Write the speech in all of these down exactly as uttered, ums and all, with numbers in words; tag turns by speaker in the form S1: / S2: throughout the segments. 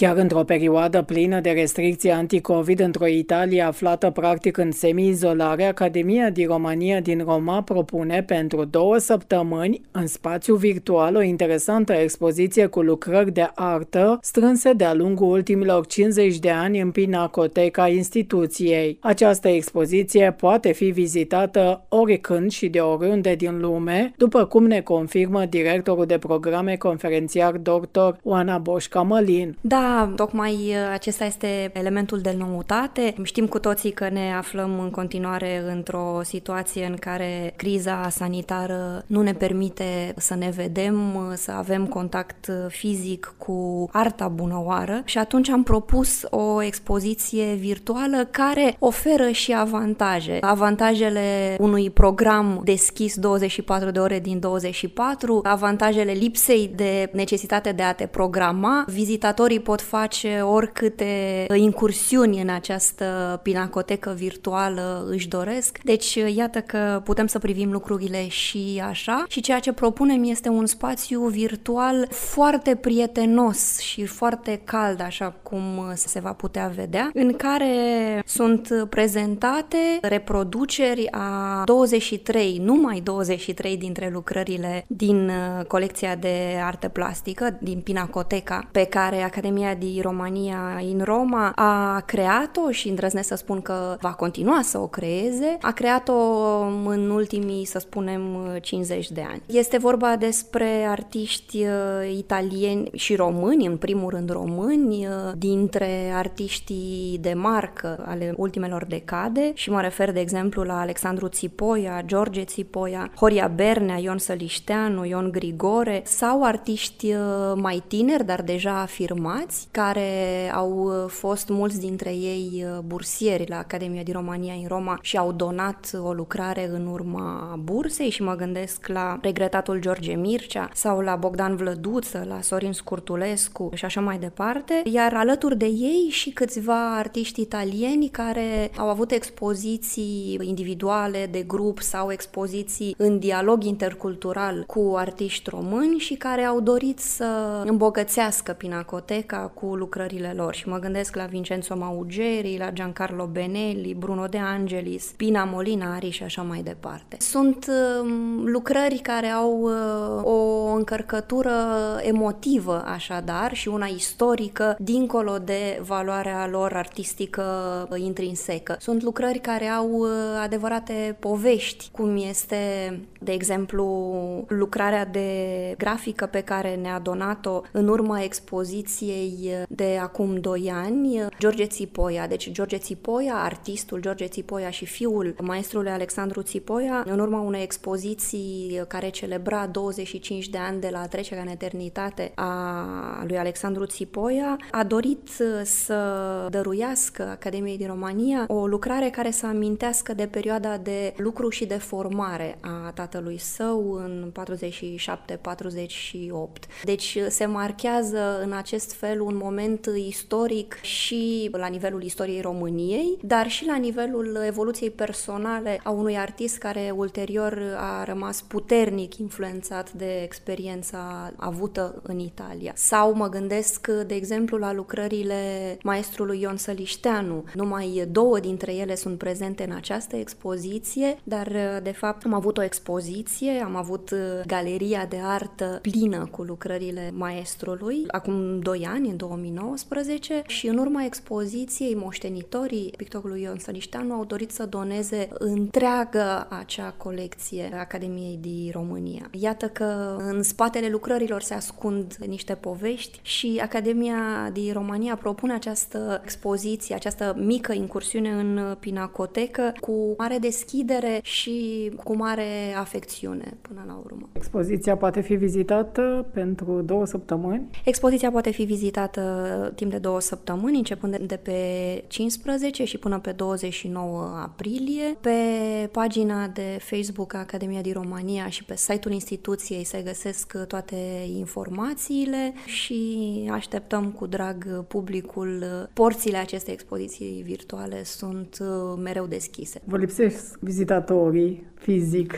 S1: Chiar într-o perioadă plină de restricții anti-Covid într-o Italia aflată practic în semi-izolare, Academia di Romania din Roma propune pentru două săptămâni, în spațiu virtual, o interesantă expoziție cu lucrări de artă strânse de-a lungul ultimilor cincizeci de ani în pinacoteca instituției. Această expoziție poate fi vizitată oricând și de oriunde din lume, după cum ne confirmă directorul de programe conferențiar doctor Oana Boșca-Mălin.
S2: Da, tocmai acesta este elementul de noutate. Știm cu toții că ne aflăm în continuare într-o situație în care criza sanitară nu ne permite să ne vedem, să avem contact fizic cu arta bunăoară și atunci am propus o expoziție virtuală care oferă și avantaje. Avantajele unui program deschis douăzeci și patru de ore din douăzeci și patru, avantajele lipsei de necesitate de a te programa. Vizitatorii pot face oricâte incursiuni în această pinacotecă virtuală își doresc. Deci, iată că putem să privim lucrurile și așa. Și ceea ce propunem este un spațiu virtual foarte prietenos și foarte cald, așa cum se va putea vedea, în care sunt prezentate reproduceri a douăzeci și trei, numai douăzeci și trei dintre lucrările din colecția de artă plastică, din pinacoteca pe care Academia di Romania in Roma a creat-o și îndrăznesc să spun că va continua să o creeze. A creat-o în ultimii, să spunem, cincizeci de ani. Este vorba despre artiști italieni și români, în primul rând români, dintre artiștii de marcă ale ultimelor decade și mă refer, de exemplu, la Alexandru Țipoia, George Țipoia, Horia Bernea, Ion Sălișteanu, Ion Grigore sau artiști mai tineri, dar deja afirmați, care au fost mulți dintre ei bursieri la Academia di Romania in Roma și au donat o lucrare în urma bursei și mă gândesc la regretatul George Mircea sau la Bogdan Vlăduță, la Sorin Scurtulescu și așa mai departe, iar alături de ei și câțiva artiști italieni care au avut expoziții individuale, de grup sau expoziții în dialog intercultural cu artiști români și care au dorit să îmbogățească pinacoteca cu lucrările lor. Și mă gândesc la Vincenzo Maugeri, la Giancarlo Benelli, Bruno De Angelis, Pina Molinari și așa mai departe. Sunt uh, lucrări care au uh, o încărcătură emotivă, așadar, și una istorică, dincolo de valoarea lor artistică uh, intrinsecă. Sunt lucrări care au uh, adevărate povești, cum este, de exemplu, lucrarea de grafică pe care ne-a donat-o în urma expoziției de acum doi ani, George Țipoia. Deci George Țipoia, artistul George Țipoia și fiul maestrului Alexandru Țipoia, în urma unei expoziții care celebra douăzeci și cinci de ani de la trecerea în eternitate a lui Alexandru Țipoia, a dorit să dăruiască Academiei din România o lucrare care să amintească de perioada de lucru și de formare a tatălui său în patruzeci și șapte patruzeci și opt. Deci se marchează în acest fel un moment istoric și la nivelul istoriei României, dar și la nivelul evoluției personale a unui artist care ulterior a rămas puternic influențat de experiența avută în Italia. Sau mă gândesc, de exemplu, la lucrările maestrului Ion Sălișteanu. Numai două dintre ele sunt prezente în această expoziție, dar de fapt am avut o expoziție, am avut galeria de artă plină cu lucrările maestrului, acum doi ani, în două mii nouăsprezece, și în urma expoziției moștenitorii pictorului Ion Sălișteanu au dorit să doneze întreaga acea colecție Academiei di România. Iată că în spatele lucrărilor se ascund niște povești și Academia di România propune această expoziție, această mică incursiune în pinacotecă cu mare deschidere și cu mare afecțiune până la urmă.
S1: Expoziția poate fi vizitată pentru două săptămâni?
S2: Expoziția poate fi vizitată timp de două săptămâni, începând de pe cincisprezece și până pe douăzeci și nouă aprilie. Pe pagina de Facebook a Academia di Romania și pe site-ul instituției se găsesc toate informațiile și așteptăm cu drag publicul. Porțile acestei expoziții virtuale sunt mereu deschise.
S1: Vă lipsesc vizitatorii fizic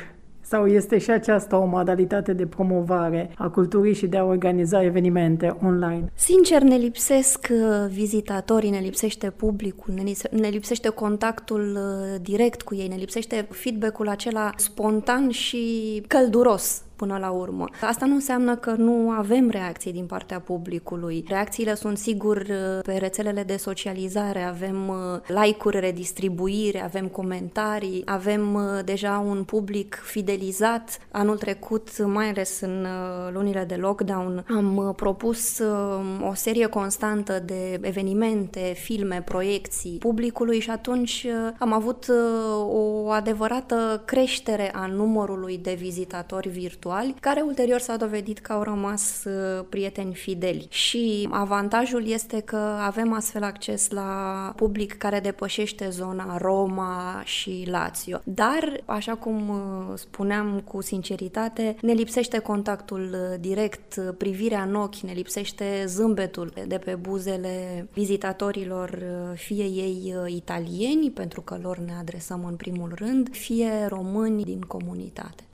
S1: Sau este și aceasta o modalitate de promovare a culturii și de a organiza evenimente online?
S2: Sincer, ne lipsesc vizitatorii, ne lipsește publicul, ne lipsește contactul direct cu ei, ne lipsește feedback-ul acela spontan și călduros. Până la urmă. Asta nu înseamnă că nu avem reacții din partea publicului. Reacțiile sunt sigur pe rețelele de socializare, avem like-uri, redistribuire, avem comentarii, avem deja un public fidelizat. Anul trecut, mai ales în lunile de lockdown, am propus o serie constantă de evenimente, filme, proiecții publicului și atunci am avut o adevărată creștere a numărului de vizitatori virtuali, care ulterior s-a dovedit că au rămas prieteni fideli. Și avantajul este că avem astfel acces la public care depășește zona Roma și Lazio. Dar, așa cum spuneam cu sinceritate, ne lipsește contactul direct, privirea în ochi, ne lipsește zâmbetul de pe buzele vizitatorilor, fie ei italieni, pentru că lor ne adresăm în primul rând, fie români din comunitate.